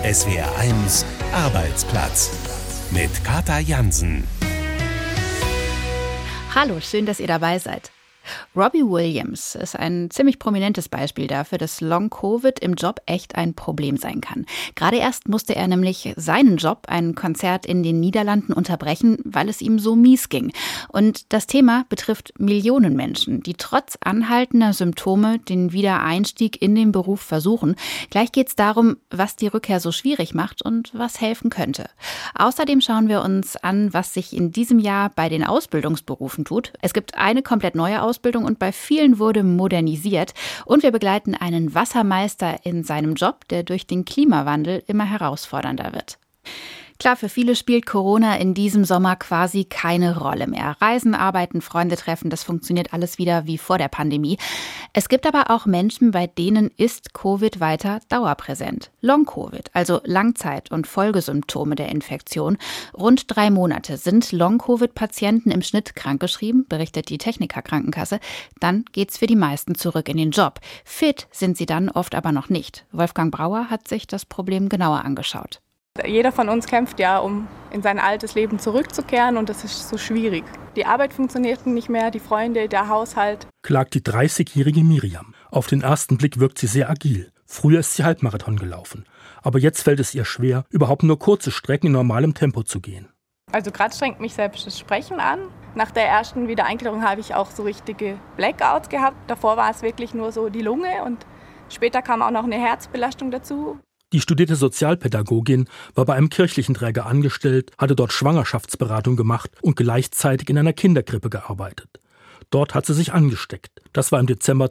SWR1 Arbeitsplatz mit Kata Jansen. Hallo, schön, dass ihr dabei seid. Robbie Williams ist ein ziemlich prominentes Beispiel dafür, dass Long-Covid im Job echt ein Problem sein kann. Gerade erst musste er nämlich seinen Job, ein Konzert in den Niederlanden, unterbrechen, weil es ihm so mies ging. Und das Thema betrifft Millionen Menschen, die trotz anhaltender Symptome den Wiedereinstieg in den Beruf versuchen. Gleich geht es darum, was die Rückkehr so schwierig macht und was helfen könnte. Außerdem schauen wir uns an, was sich in diesem Jahr bei den Ausbildungsberufen tut. Es gibt eine komplett neue Ausbildung und bei vielen wurde modernisiert. Und wir begleiten einen Wassermeister in seinem Job, der durch den Klimawandel immer herausfordernder wird. Klar, für viele spielt Corona in diesem Sommer quasi keine Rolle mehr. Reisen, arbeiten, Freunde treffen, das funktioniert alles wieder wie vor der Pandemie. Es gibt aber auch Menschen, bei denen ist Covid weiter dauerpräsent. Long-Covid, also Langzeit- und Folgesymptome der Infektion. Rund 3 Monate sind Long-Covid-Patienten im Schnitt krankgeschrieben, berichtet die Techniker Krankenkasse. Dann geht's für die meisten zurück in den Job. Fit sind sie dann oft aber noch nicht. Wolfgang Brauer hat sich das Problem genauer angeschaut. Jeder von uns kämpft ja, um in sein altes Leben zurückzukehren, und das ist so schwierig. Die Arbeit funktioniert nicht mehr, die Freunde, der Haushalt. Klagt die 30-jährige Miriam. Auf den ersten Blick wirkt sie sehr agil. Früher ist sie Halbmarathon gelaufen. Aber jetzt fällt es ihr schwer, überhaupt nur kurze Strecken in normalem Tempo zu gehen. Also gerade strengt mich selbst das Sprechen an. Nach der ersten Wiedereingliederung habe ich auch so richtige Blackouts gehabt. Davor war es wirklich nur so die Lunge und später kam auch noch eine Herzbelastung dazu. Die studierte Sozialpädagogin war bei einem kirchlichen Träger angestellt, hatte dort Schwangerschaftsberatung gemacht und gleichzeitig in einer Kinderkrippe gearbeitet. Dort hat sie sich angesteckt. Das war im Dezember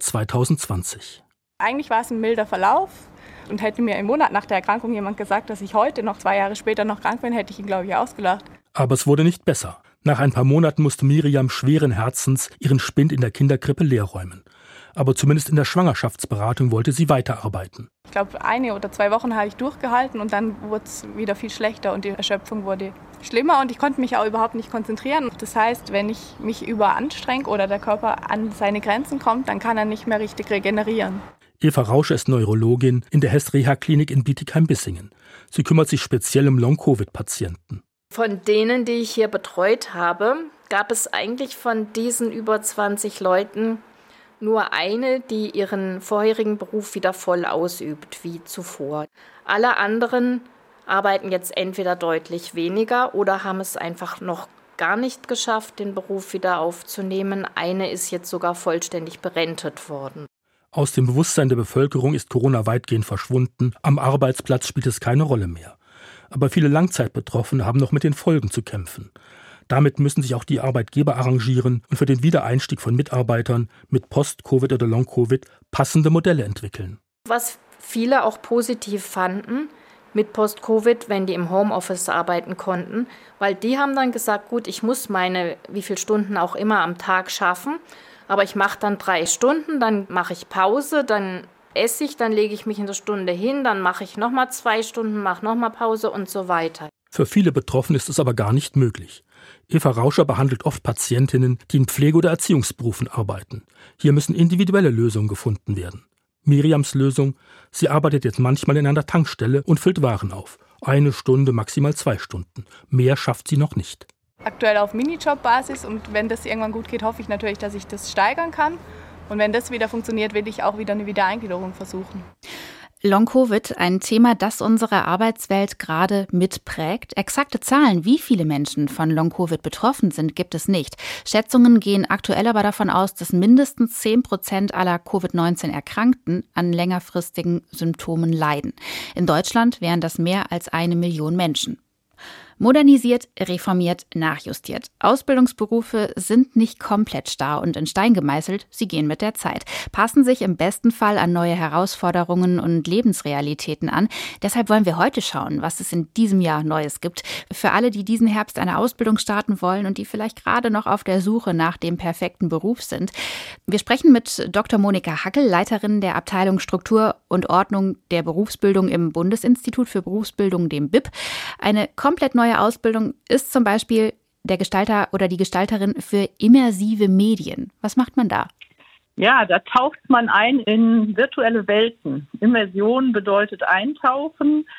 2020. Eigentlich war es ein milder Verlauf. Und hätte mir im Monat nach der Erkrankung jemand gesagt, dass ich heute, noch 2 Jahre später, noch krank bin, hätte ich ihn, glaube ich, ausgelacht. Aber es wurde nicht besser. Nach ein paar Monaten musste Miriam schweren Herzens ihren Spind in der Kinderkrippe leerräumen. Aber zumindest in der Schwangerschaftsberatung wollte sie weiterarbeiten. Ich glaube, 1 oder 2 Wochen habe ich durchgehalten und dann wurde es wieder viel schlechter und die Erschöpfung wurde schlimmer und ich konnte mich auch überhaupt nicht konzentrieren. Das heißt, wenn ich mich überanstrenge oder der Körper an seine Grenzen kommt, dann kann er nicht mehr richtig regenerieren. Eva Rauscher ist Neurologin in der Hess-Reha-Klinik in Bietigheim-Bissingen. Sie kümmert sich speziell um Long-Covid-Patienten. Von denen, die ich hier betreut habe, gab es eigentlich von diesen über 20 Leuten nur eine, die ihren vorherigen Beruf wieder voll ausübt, wie zuvor. Alle anderen arbeiten jetzt entweder deutlich weniger oder haben es einfach noch gar nicht geschafft, den Beruf wieder aufzunehmen. Eine ist jetzt sogar vollständig berentet worden. Aus dem Bewusstsein der Bevölkerung ist Corona weitgehend verschwunden. Am Arbeitsplatz spielt es keine Rolle mehr. Aber viele Langzeitbetroffene haben noch mit den Folgen zu kämpfen. Damit müssen sich auch die Arbeitgeber arrangieren und für den Wiedereinstieg von Mitarbeitern mit Post-Covid oder Long-Covid passende Modelle entwickeln. Was viele auch positiv fanden mit Post-Covid, wenn die im Homeoffice arbeiten konnten, weil die haben dann gesagt, gut, ich muss meine wie viele Stunden auch immer am Tag schaffen, aber ich mache dann 3 Stunden, dann mache ich Pause, dann esse ich, dann lege ich mich in der Stunde hin, dann mache ich nochmal 2 Stunden, mache nochmal Pause und so weiter. Für viele Betroffene ist es aber gar nicht möglich. Eva Rauscher behandelt oft Patientinnen, die in Pflege- oder Erziehungsberufen arbeiten. Hier müssen individuelle Lösungen gefunden werden. Miriams Lösung: Sie arbeitet jetzt manchmal in einer Tankstelle und füllt Waren auf. 1 Stunde, maximal 2 Stunden. Mehr schafft sie noch nicht. Aktuell auf Minijob-Basis und wenn das irgendwann gut geht, hoffe ich natürlich, dass ich das steigern kann. Und wenn das wieder funktioniert, will ich auch wieder eine Wiedereingliederung versuchen. Long-Covid, ein Thema, das unsere Arbeitswelt gerade mitprägt. Exakte Zahlen, wie viele Menschen von Long-Covid betroffen sind, gibt es nicht. Schätzungen gehen aktuell aber davon aus, dass mindestens 10% aller Covid-19-Erkrankten an längerfristigen Symptomen leiden. In Deutschland wären das mehr als 1 Million Menschen. Modernisiert, reformiert, nachjustiert. Ausbildungsberufe sind nicht komplett starr und in Stein gemeißelt, sie gehen mit der Zeit, passen sich im besten Fall an neue Herausforderungen und Lebensrealitäten an. Deshalb wollen wir heute schauen, was es in diesem Jahr Neues gibt. Für alle, die diesen Herbst eine Ausbildung starten wollen und die vielleicht gerade noch auf der Suche nach dem perfekten Beruf sind. Wir sprechen mit Dr. Monika Hackel, Leiterin der Abteilung Struktur und Ordnung der Berufsbildung im Bundesinstitut für Berufsbildung, dem BIP. Eine komplett neue Ausbildung ist zum Beispiel der Gestalter oder die Gestalterin für immersive Medien. Was macht man da? Ja, da taucht man ein in virtuelle Welten. Immersion bedeutet eintauchen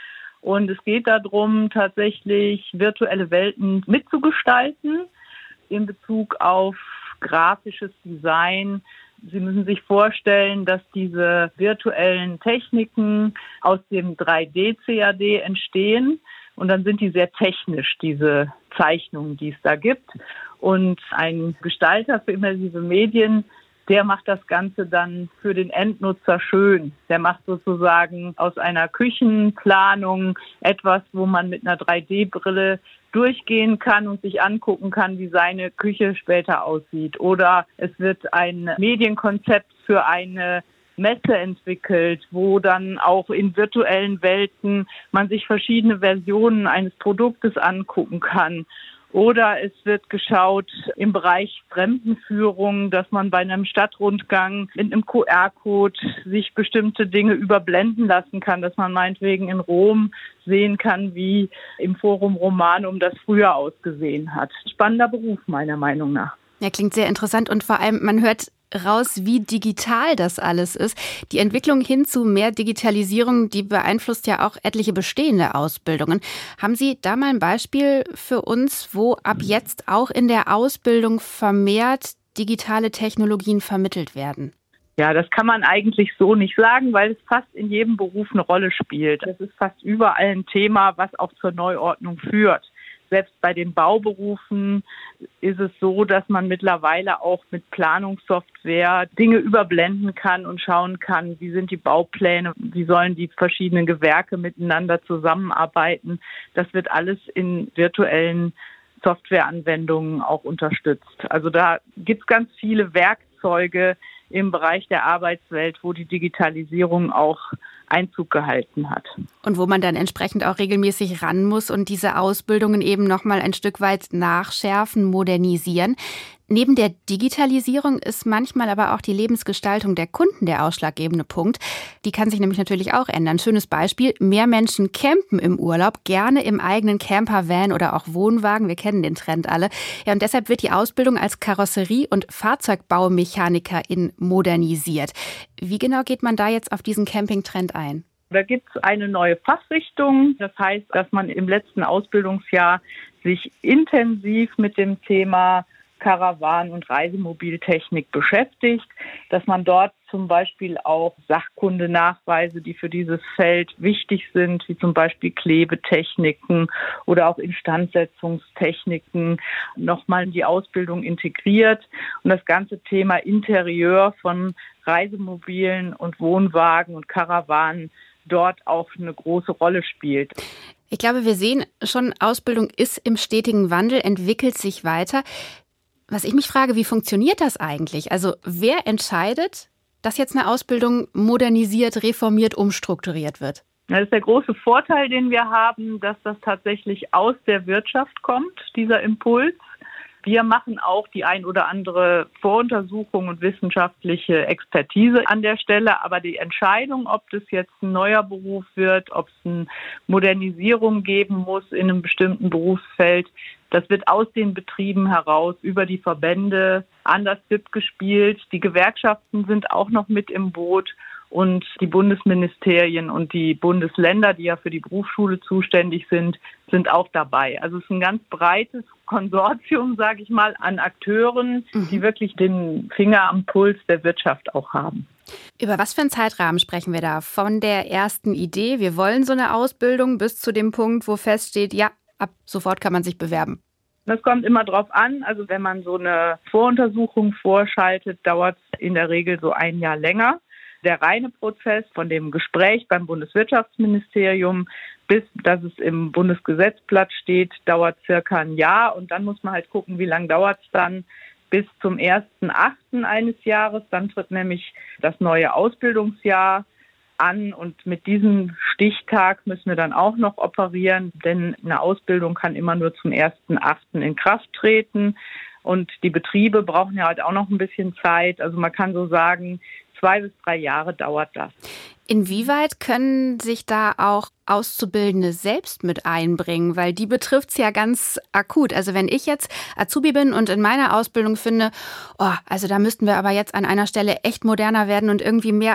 Und es geht darum, tatsächlich virtuelle Welten mitzugestalten in Bezug auf grafisches Design. Sie müssen sich vorstellen, dass diese virtuellen Techniken aus dem 3D-CAD entstehen. Und dann sind die sehr technisch, diese Zeichnungen, die es da gibt. Und ein Gestalter für immersive Medien, der macht das Ganze dann für den Endnutzer schön. Der macht sozusagen aus einer Küchenplanung etwas, wo man mit einer 3D-Brille durchgehen kann und sich angucken kann, wie seine Küche später aussieht. Oder es wird ein Medienkonzept für eine Messe entwickelt, wo dann auch in virtuellen Welten man sich verschiedene Versionen eines Produktes angucken kann. Oder es wird geschaut im Bereich Fremdenführung, dass man bei einem Stadtrundgang mit einem QR-Code sich bestimmte Dinge überblenden lassen kann, dass man meinetwegen in Rom sehen kann, wie im Forum Romanum das früher ausgesehen hat. Spannender Beruf meiner Meinung nach. Ja, klingt sehr interessant und vor allem, man hört raus, wie digital das alles ist. Die Entwicklung hin zu mehr Digitalisierung, die beeinflusst ja auch etliche bestehende Ausbildungen. Haben Sie da mal ein Beispiel für uns, wo ab jetzt auch in der Ausbildung vermehrt digitale Technologien vermittelt werden? Ja, das kann man eigentlich so nicht sagen, weil es fast in jedem Beruf eine Rolle spielt. Das ist fast überall ein Thema, was auch zur Neuordnung führt. Selbst bei den Bauberufen ist es so, dass man mittlerweile auch mit Planungssoftware Dinge überblenden kann und schauen kann, wie sind die Baupläne, wie sollen die verschiedenen Gewerke miteinander zusammenarbeiten. Das wird alles in virtuellen Softwareanwendungen auch unterstützt. Also da gibt es ganz viele Werkzeuge im Bereich der Arbeitswelt, wo die Digitalisierung auch Einzug gehalten hat. Und wo man dann entsprechend auch regelmäßig ran muss und diese Ausbildungen eben nochmal ein Stück weit nachschärfen, modernisieren. Neben der Digitalisierung ist manchmal aber auch die Lebensgestaltung der Kunden der ausschlaggebende Punkt. Die kann sich nämlich natürlich auch ändern. Schönes Beispiel, mehr Menschen campen im Urlaub, gerne im eigenen Campervan oder auch Wohnwagen. Wir kennen den Trend alle. Ja, und deshalb wird die Ausbildung als Karosserie- und Fahrzeugbaumechanikerin modernisiert. Wie genau geht man da jetzt auf diesen Campingtrend ein? Da gibt es eine neue Fachrichtung. Das heißt, dass man im letzten Ausbildungsjahr sich intensiv mit dem Thema Karawan- und Reisemobiltechnik beschäftigt, dass man dort zum Beispiel auch Sachkundenachweise, die für dieses Feld wichtig sind, wie zum Beispiel Klebetechniken oder auch Instandsetzungstechniken, nochmal in die Ausbildung integriert und das ganze Thema Interieur von Reisemobilen und Wohnwagen und Karawanen dort auch eine große Rolle spielt. Ich glaube, wir sehen schon, Ausbildung ist im stetigen Wandel, entwickelt sich weiter. Was ich mich frage, wie funktioniert das eigentlich? Also wer entscheidet, dass jetzt eine Ausbildung modernisiert, reformiert, umstrukturiert wird? Das ist der große Vorteil, den wir haben, dass das tatsächlich aus der Wirtschaft kommt, dieser Impuls. Wir machen auch die ein oder andere Voruntersuchung und wissenschaftliche Expertise an der Stelle. Aber die Entscheidung, ob das jetzt ein neuer Beruf wird, ob es eine Modernisierung geben muss in einem bestimmten Berufsfeld, das wird aus den Betrieben heraus über die Verbände an das BIP gespielt. Die Gewerkschaften sind auch noch mit im Boot. Und die Bundesministerien und die Bundesländer, die ja für die Berufsschule zuständig sind, sind auch dabei. Also es ist ein ganz breites Konsortium, sage ich mal, an Akteuren, die wirklich den Finger am Puls der Wirtschaft auch haben. Über was für einen Zeitrahmen sprechen wir da? Von der ersten Idee, wir wollen so eine Ausbildung, bis zu dem Punkt, wo feststeht, ja, ab sofort kann man sich bewerben. Das kommt immer drauf an. Also wenn man so eine Voruntersuchung vorschaltet, dauert es in der Regel so ein Jahr länger. Der reine Prozess von dem Gespräch beim Bundeswirtschaftsministerium bis dass es im Bundesgesetzblatt steht, dauert circa ein Jahr. Und dann muss man halt gucken, wie lange dauert es dann bis zum 1.8. eines Jahres. Dann tritt nämlich das neue Ausbildungsjahr an. Und mit diesem Stichtag müssen wir dann auch noch operieren, denn eine Ausbildung kann immer nur zum 1.8. in Kraft treten. Und die Betriebe brauchen ja halt auch noch ein bisschen Zeit. Also man kann so sagen, 2 bis 3 Jahre dauert das. Inwieweit können sich da auch Auszubildende selbst mit einbringen? Weil die betrifft es ja ganz akut. Also wenn ich jetzt Azubi bin und in meiner Ausbildung finde, also da müssten wir aber jetzt an einer Stelle echt moderner werden und irgendwie mehr auf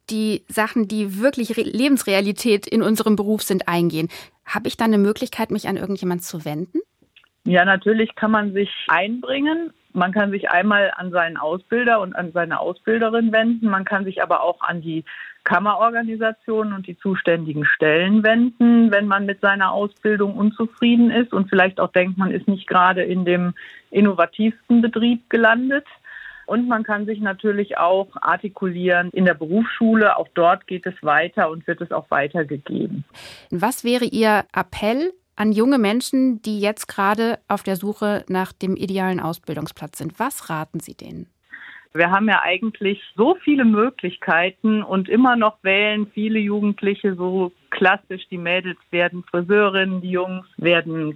die Sachen, die wirklich Lebensrealität in unserem Beruf sind, eingehen. Habe ich dann eine Möglichkeit, mich an irgendjemand zu wenden? Ja, natürlich kann man sich einbringen. Man kann sich einmal an seinen Ausbilder und an seine Ausbilderin wenden. Man kann sich aber auch an die Kammerorganisationen und die zuständigen Stellen wenden, wenn man mit seiner Ausbildung unzufrieden ist und vielleicht auch denkt, man ist nicht gerade in dem innovativsten Betrieb gelandet. Und man kann sich natürlich auch artikulieren in der Berufsschule. Auch dort geht es weiter und wird es auch weitergegeben. Was wäre Ihr Appell an junge Menschen, die jetzt gerade auf der Suche nach dem idealen Ausbildungsplatz sind? Was raten Sie denen? Wir haben ja eigentlich so viele Möglichkeiten und immer noch wählen viele Jugendliche so klassisch. Die Mädels werden Friseurinnen, die Jungs werden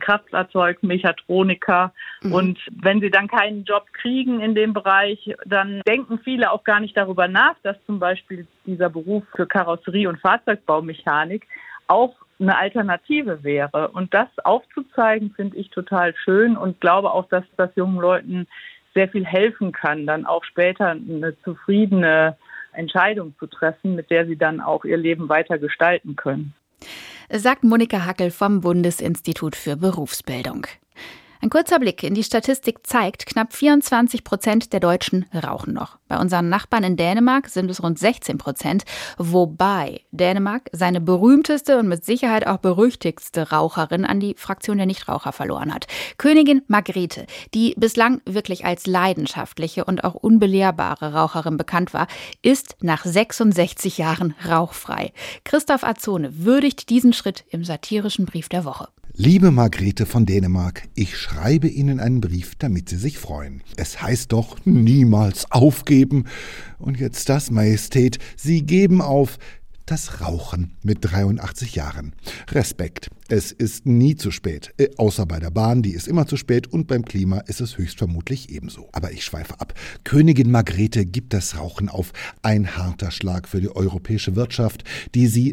Kraftfahrzeugmechatroniker. Und wenn sie dann keinen Job kriegen in dem Bereich, dann denken viele auch gar nicht darüber nach, dass zum Beispiel dieser Beruf für Karosserie- und Fahrzeugbaumechanik auch eine Alternative wäre. Und das aufzuzeigen, finde ich total schön und glaube auch, dass das jungen Leuten sehr viel helfen kann, dann auch später eine zufriedene Entscheidung zu treffen, mit der sie dann auch ihr Leben weiter gestalten können. Sagt Monika Hackel vom Bundesinstitut für Berufsbildung. Ein kurzer Blick in die Statistik zeigt, knapp 24% der Deutschen rauchen noch. Bei unseren Nachbarn in Dänemark sind es rund 16%, wobei Dänemark seine berühmteste und mit Sicherheit auch berüchtigste Raucherin an die Fraktion der Nichtraucher verloren hat. Königin Margrethe, die bislang wirklich als leidenschaftliche und auch unbelehrbare Raucherin bekannt war, ist nach 66 Jahren rauchfrei. Christoph Azone würdigt diesen Schritt im satirischen Brief der Woche. Liebe Margrethe von Dänemark, ich schreibe Ihnen einen Brief, damit Sie sich freuen. Es heißt doch niemals aufgeben. Und jetzt das, Majestät, Sie geben auf. Das Rauchen mit 83 Jahren. Respekt. Es ist nie zu spät. Außer bei der Bahn, die ist immer zu spät. Und beim Klima ist es höchstvermutlich ebenso. Aber ich schweife ab. Königin Margrethe gibt das Rauchen auf. Ein harter Schlag für die europäische Wirtschaft, die sie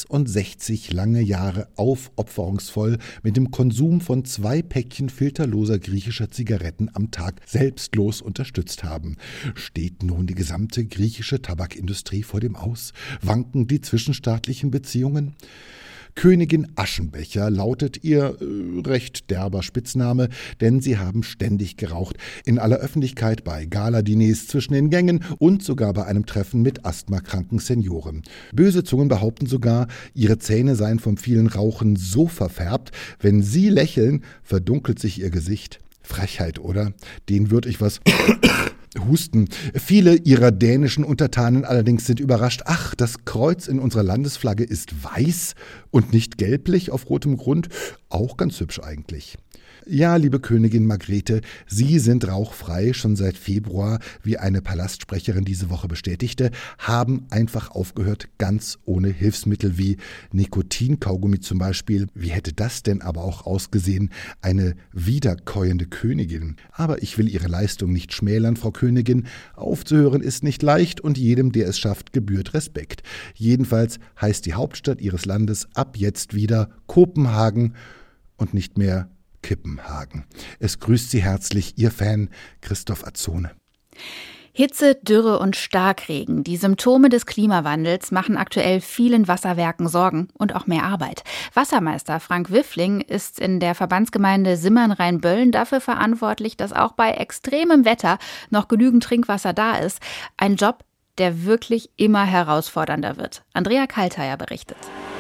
66 lange Jahre aufopferungsvoll mit dem Konsum von 2 Päckchen filterloser griechischer Zigaretten am Tag selbstlos unterstützt haben. Steht nun die gesamte griechische Tabakindustrie vor dem Aus? Wanken die zwischenstaatlichen Beziehungen? Königin Aschenbecher lautet ihr recht derber Spitzname, denn sie haben ständig geraucht. In aller Öffentlichkeit, bei Galadiners zwischen den Gängen und sogar bei einem Treffen mit asthmakranken Senioren. Böse Zungen behaupten sogar, ihre Zähne seien vom vielen Rauchen so verfärbt, wenn sie lächeln, verdunkelt sich ihr Gesicht. Frechheit, oder? Den würde ich was husten. Viele ihrer dänischen Untertanen allerdings sind überrascht. Ach, das Kreuz in unserer Landesflagge ist weiß und nicht gelblich auf rotem Grund. Auch ganz hübsch eigentlich. Ja, liebe Königin Margrethe, Sie sind rauchfrei schon seit Februar, wie eine Palastsprecherin diese Woche bestätigte, haben einfach aufgehört, ganz ohne Hilfsmittel wie Nikotinkaugummi zum Beispiel. Wie hätte das denn aber auch ausgesehen? Eine wiederkäuende Königin. Aber ich will Ihre Leistung nicht schmälern, Frau Königin. Aufzuhören ist nicht leicht und jedem, der es schafft, gebührt Respekt. Jedenfalls heißt die Hauptstadt Ihres Landes ab jetzt wieder Kopenhagen und nicht mehr Kippenhagen. Es grüßt Sie herzlich, Ihr Fan Christoph Azone. Hitze, Dürre und Starkregen, die Symptome des Klimawandels, machen aktuell vielen Wasserwerken Sorgen und auch mehr Arbeit. Wassermeister Frank Wiffling ist in der Verbandsgemeinde Simmern-Rheinböllen dafür verantwortlich, dass auch bei extremem Wetter noch genügend Trinkwasser da ist. Ein Job, der wirklich immer herausfordernder wird. Andrea Kalteier berichtet.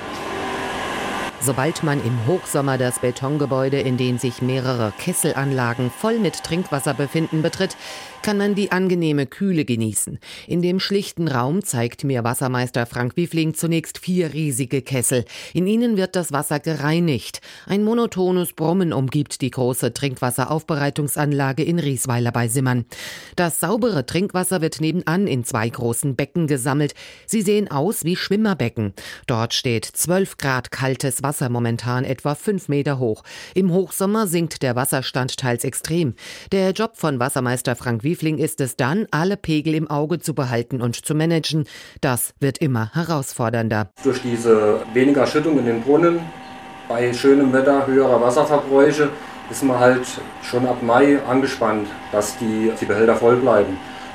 Sobald man im Hochsommer das Betongebäude, in dem sich mehrere Kesselanlagen voll mit Trinkwasser befinden, betritt, kann man die angenehme Kühle genießen. In dem schlichten Raum zeigt mir Wassermeister Frank Wiffling zunächst 4 riesige Kessel. In ihnen wird das Wasser gereinigt. Ein monotones Brummen umgibt die große Trinkwasseraufbereitungsanlage in Riesweiler bei Simmern. Das saubere Trinkwasser wird nebenan in 2 großen Becken gesammelt. Sie sehen aus wie Schwimmerbecken. Dort steht 12 Grad kaltes Wasser, momentan etwa 5 Meter hoch. Im Hochsommer sinkt der Wasserstand teils extrem. Der Job von Wassermeister Frank Wiffling ist es dann, alle Pegel im Auge zu behalten und zu managen. Das wird immer herausfordernder. Durch diese weniger Schüttung in den Brunnen, bei schönem Wetter, höherer Wasserverbräuche, ist man halt schon ab Mai angespannt, dass die Behälter voll bleiben.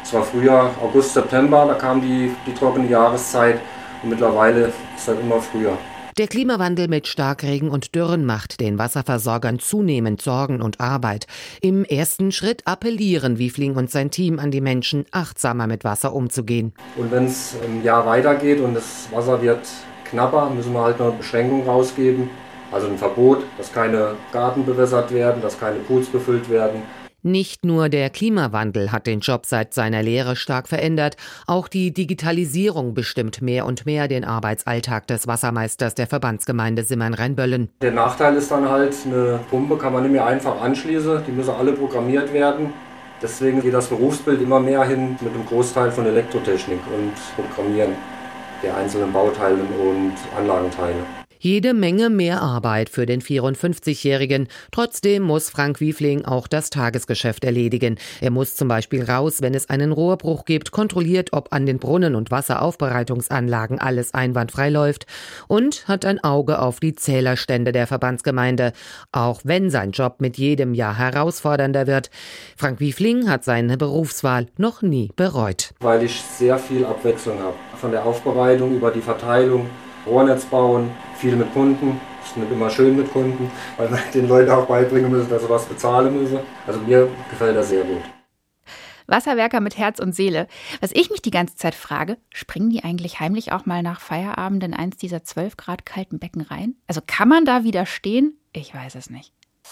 Es war früher August, September, da kam die trockene Jahreszeit und mittlerweile ist das immer früher. Der Klimawandel mit Starkregen und Dürren macht den Wasserversorgern zunehmend Sorgen und Arbeit. Im ersten Schritt appellieren Wiefling und sein Team an die Menschen, achtsamer mit Wasser umzugehen. Und wenn es im Jahr weitergeht und das Wasser wird knapper, müssen wir halt noch eine Beschränkung rausgeben. Also ein Verbot, dass keine Garten bewässert werden, dass keine Pools befüllt werden. Nicht nur der Klimawandel hat den Job seit seiner Lehre stark verändert, auch die Digitalisierung bestimmt mehr und mehr den Arbeitsalltag des Wassermeisters der Verbandsgemeinde Simmern-Rheinböllen. Der Nachteil ist dann halt, eine Pumpe kann man nicht mehr einfach anschließen, die müssen alle programmiert werden. Deswegen geht das Berufsbild immer mehr hin mit einem Großteil von Elektrotechnik und Programmieren der einzelnen Bauteile und Anlagenteile. Jede Menge mehr Arbeit für den 54-Jährigen. Trotzdem muss Frank Wiefling auch das Tagesgeschäft erledigen. Er muss zum Beispiel raus, wenn es einen Rohrbruch gibt, kontrolliert, ob an den Brunnen- und Wasseraufbereitungsanlagen alles einwandfrei läuft und hat ein Auge auf die Zählerstände der Verbandsgemeinde. Auch wenn sein Job mit jedem Jahr herausfordernder wird. Frank Wiefling hat seine Berufswahl noch nie bereut. Weil ich sehr viel Abwechslung habe. Von der Aufbereitung über die Verteilung, Rohrnetz bauen, viel mit Kunden. Das ist nicht immer schön mit Kunden, weil wir den Leuten auch beibringen müssen, dass sie was bezahlen müssen. Also mir gefällt das sehr gut. Wasserwerker mit Herz und Seele. Was ich mich die ganze Zeit frage, springen die eigentlich heimlich auch mal nach Feierabend in eins dieser 12 Grad kalten Becken rein? Also kann man da widerstehen? Ich weiß es nicht.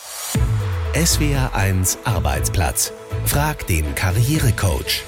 SWR1 Arbeitsplatz. Frag den Karrierecoach.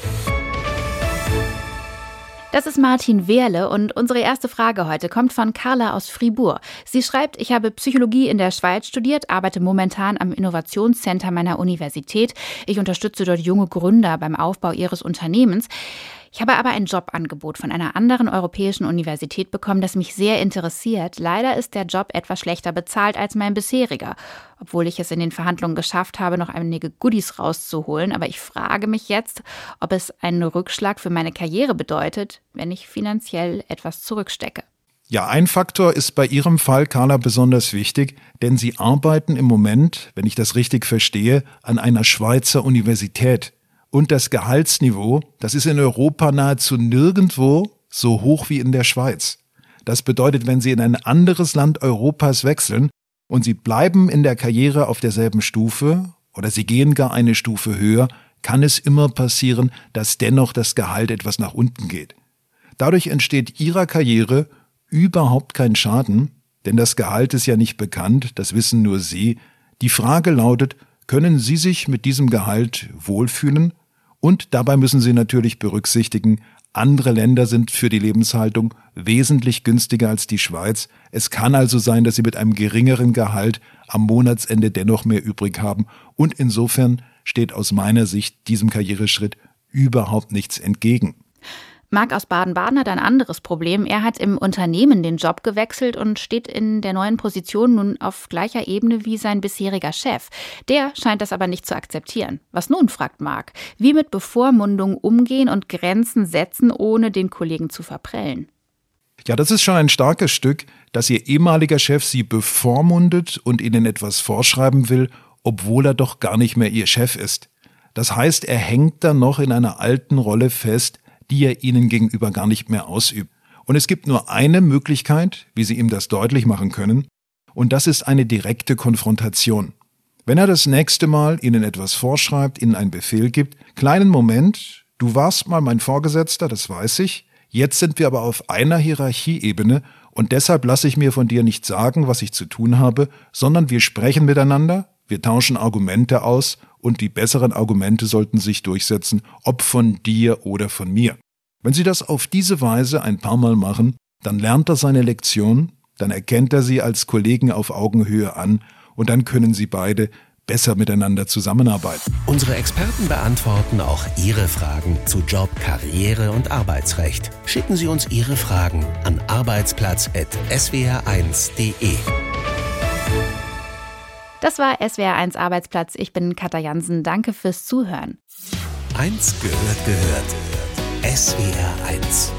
Das ist Martin Wehrle und unsere erste Frage heute kommt von Carla aus Fribourg. Sie schreibt, ich habe Psychologie in der Schweiz studiert, arbeite momentan am Innovationscenter meiner Universität. Ich unterstütze dort junge Gründer beim Aufbau ihres Unternehmens. Ich habe aber ein Jobangebot von einer anderen europäischen Universität bekommen, das mich sehr interessiert. Leider ist der Job etwas schlechter bezahlt als mein bisheriger, obwohl ich es in den Verhandlungen geschafft habe, noch einige Goodies rauszuholen. Aber ich frage mich jetzt, ob es einen Rückschlag für meine Karriere bedeutet, wenn ich finanziell etwas zurückstecke. Ja, ein Faktor ist bei Ihrem Fall, Carla, besonders wichtig, denn Sie arbeiten im Moment, wenn ich das richtig verstehe, an einer Schweizer Universität. Und das Gehaltsniveau, das ist in Europa nahezu nirgendwo so hoch wie in der Schweiz. Das bedeutet, wenn Sie in ein anderes Land Europas wechseln und Sie bleiben in der Karriere auf derselben Stufe oder Sie gehen gar eine Stufe höher, kann es immer passieren, dass dennoch das Gehalt etwas nach unten geht. Dadurch entsteht Ihrer Karriere überhaupt kein Schaden, denn das Gehalt ist ja nicht bekannt, das wissen nur Sie. Die Frage lautet, können Sie sich mit diesem Gehalt wohlfühlen? Und dabei müssen Sie natürlich berücksichtigen, andere Länder sind für die Lebenshaltung wesentlich günstiger als die Schweiz. Es kann also sein, dass Sie mit einem geringeren Gehalt am Monatsende dennoch mehr übrig haben. Und insofern steht aus meiner Sicht diesem Karriereschritt überhaupt nichts entgegen. Marc aus Baden-Baden hat ein anderes Problem. Er hat im Unternehmen den Job gewechselt und steht in der neuen Position nun auf gleicher Ebene wie sein bisheriger Chef. Der scheint das aber nicht zu akzeptieren. Was nun, fragt Marc. Wie mit Bevormundung umgehen und Grenzen setzen, ohne den Kollegen zu verprellen? Ja, das ist schon ein starkes Stück, dass Ihr ehemaliger Chef Sie bevormundet und Ihnen etwas vorschreiben will, obwohl er doch gar nicht mehr Ihr Chef ist. Das heißt, er hängt dann noch in einer alten Rolle fest, die er Ihnen gegenüber gar nicht mehr ausübt. Und es gibt nur eine Möglichkeit, wie Sie ihm das deutlich machen können, und das ist eine direkte Konfrontation. Wenn er das nächste Mal Ihnen etwas vorschreibt, Ihnen einen Befehl gibt, kleinen Moment, du warst mal mein Vorgesetzter, das weiß ich, jetzt sind wir aber auf einer Hierarchieebene und deshalb lasse ich mir von dir nicht sagen, was ich zu tun habe, sondern wir sprechen miteinander, wir tauschen Argumente aus und die besseren Argumente sollten sich durchsetzen, ob von dir oder von mir. Wenn Sie das auf diese Weise ein paar Mal machen, dann lernt er seine Lektion, dann erkennt er Sie als Kollegen auf Augenhöhe an und dann können Sie beide besser miteinander zusammenarbeiten. Unsere Experten beantworten auch Ihre Fragen zu Job, Karriere und Arbeitsrecht. Schicken Sie uns Ihre Fragen an arbeitsplatz@swr1.de. Das war SWR1 Arbeitsplatz. Ich bin Katja Jansen. Danke fürs Zuhören. Eins gehört. SWR1